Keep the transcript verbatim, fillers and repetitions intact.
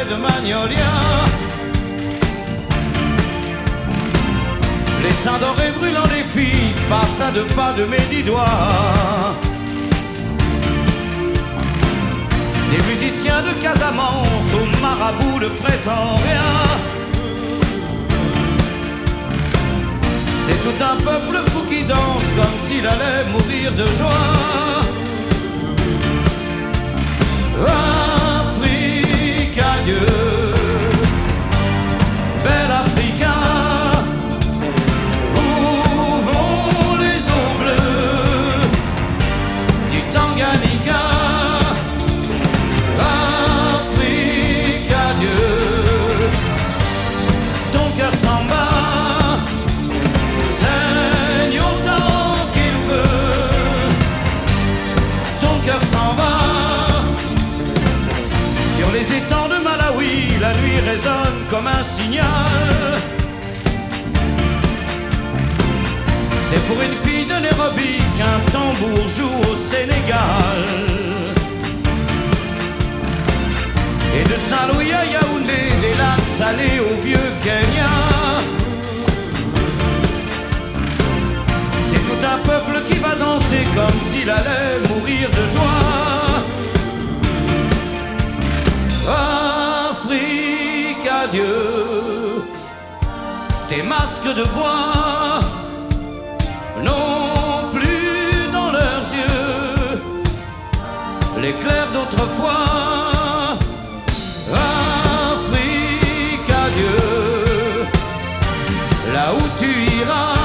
forêts de magnolias. Les seins dorés brûlant les filles passent à deux pas de mes dix doigts. Des musiciens de Casamance aux marabouts de Prétorien. C'est tout un peuple fou qui danse comme s'il allait mourir de joie. Afrique, adieu, bel Africain. Les étangs de Malawi, la nuit résonne comme un signal. C'est pour une fille de Nairobi qu'un tambour joue au Sénégal. Et de Saint-Louis à Yaoundé, des lacs salés au vieux Kenya. C'est tout un peuple qui va danser comme s'il allait mourir de joie. Afrique, adieu, tes masques de bois n'ont plus dans leurs yeux l'éclair d'autrefois. Afrique, adieu, là où tu iras.